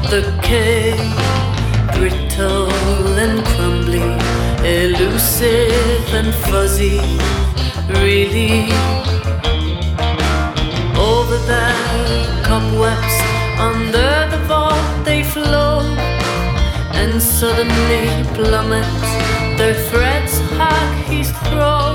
the cave, brittle and crumbly, elusive and fuzzy, really. Over there, cobwebs under the vault they flow, and suddenly plummet their threads hug his throat.